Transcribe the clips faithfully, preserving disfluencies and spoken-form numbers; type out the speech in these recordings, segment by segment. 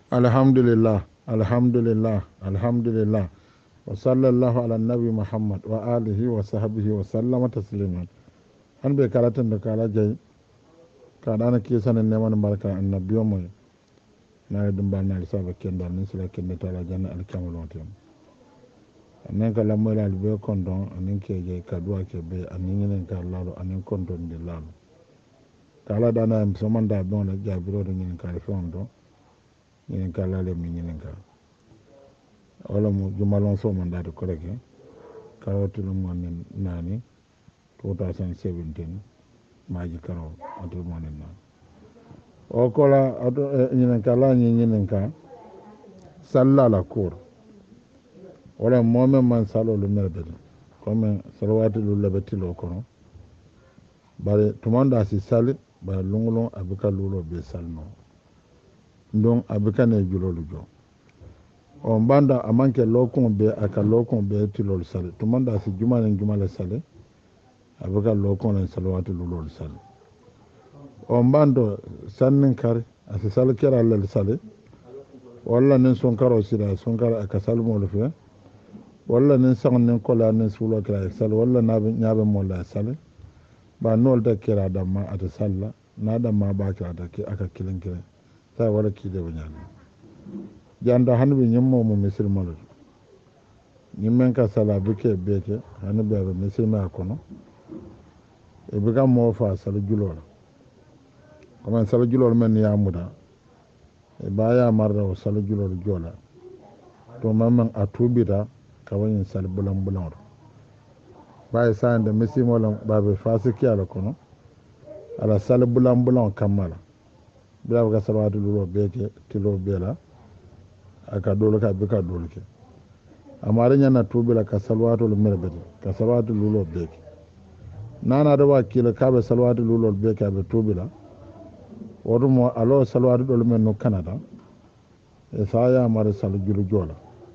alhamdulillah alhamdulillah alhamdulillah wa sallallahu ala nabi muhammad wa alihi wa sahbihi wa sallama tasliman han be karatan da kala jay ka dana ki sanan ne man barka annabiyo moy na dum ba na saba kendo ni sila kende tala janna al kamalo tem anen ka lamoy lal be kondon anen ke je ka duwa ke be anen nen ka lalo anen kondon de lalo kala dana am so man da bon la jabiro de nyen ka fondo ñinen ka laale mi ñinen ka wala mo jumalon so man dade koreke kawatulu monen nani two thousand seventeen maji karo atul monen na o kola ato ñinen ka la ñi ñinen ka salla la cour wala momen man salo lu merbede comme salawati lu labetilo kono bare tumanda si sali ba lungulon abika lulo be salno ndon abikane julolu jo o banda amanke lokon be aka lokon be tilol sale to manda si juma len juma le sale abika lokon len salawatu lulol sale o bando sannin kar asi sale kera le sale walla nen son karo sira son karo aka salmo le fe walla nen sang nen kola nen sulo kera sale walla nabe nyabe mo la sale ba nol da kera damma ata salla na damma ba kera da ki aka kilin kilin sa wala kiide o ñaami janda hanɓe ñimmomo misilmolode ñimmen ka sala bike beete hani ɓeɓe misilme a kono e bi kam moofa sala julola commen sala julol men yamuda e baya marda o sala julol joola to mammen a tuuɓita kawañin sali bulan bulan oto bawi sayande misimolem ɓaɓe fasiki ala kono ala sali bulan bulan o kammala bila ka salawatu lulo beke tilo bela aka dolo ka bika dolo ke amare nyana tubila ka salawatu lu merbeti ka salawatu lulo beke nana da wa kila ka be salawatu lulo beke abe tubila wodo mo alo salawatu dolo men no canada e saya amare salu julu jola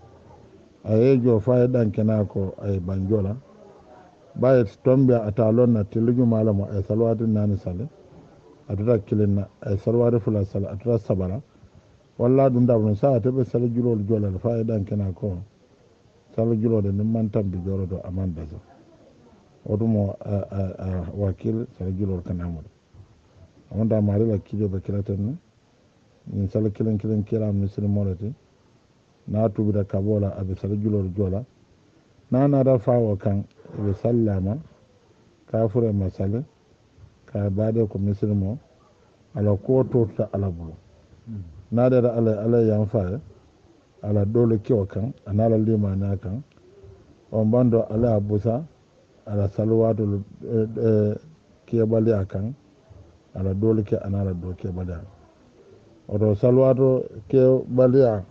aye jo faye dan kena ko ay banjola baye tombe atalon na tiluju malamo ay salawatu nani sale atuta kilinna ay salwari fula sala atuta sabara walla ɗum dabno sa teɓe sala julol jolal fa e ɗan kena ko sala julode ni man tambi jorodo aman dasa oɗumo wakil sala julol kanamuɗo amonda marila kijoɓe kilaten ni min sala kilin kilin kiram misiri molete na tuɓita kabola aɓe sala julol jola na nata fawo kan eɓe sallama ka furema sale ka baade ko misiri mo ala ko tota ala bulu naɗere ala ala yan faye ala ɗole kewo kan ana ala limana kan on bando ala busa ala salwatu keɓali a kan ala ɗole ke ana ala do keɓali a oto salwatu keɓali a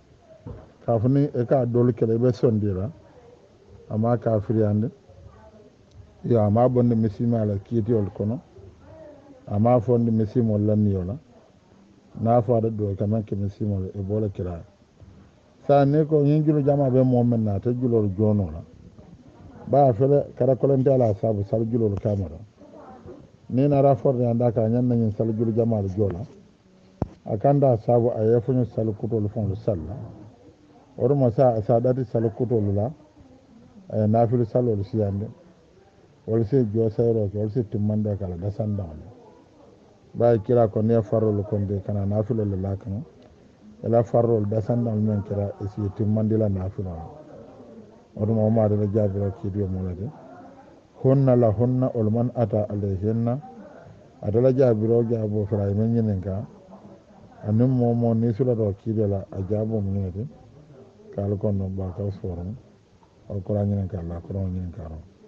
kafuni e ka ɗole kele ɓe sondira ama ka firiyande yo ama bonde misimi ala kiitiyol kono ama fonde misimol lanniyola na faada ɗo kamen ke misimol e boole kira sa ni ko ñin julo jama ɓe momen na te julol jonola ba fele kada kolente ala sabu sal julol kamara ni nara forde anda ka ñan nañin sal julo jamaɗo joola a kanda sabu a yefoño sal kutol fonlo salla oɗuma sa sa ɗati sal kutolu la e nafilu salol siyande wol si jo sayroke wol si timmande kala dasandaole bawi kira ko ne farrol konde kana nafilole la kano ela farrol dasandal men kira e si timmandila nafilole oɗuma omadela jabiro kiidiyo mulade honna la honna olman ata alayhinna adala jabiro jabo fira men ñinen ka anin momo ni sulato kiidola a jabo muñinete kala kon ɗon ɓa kaw sorum o kora ñinen ka la koron ñinen karo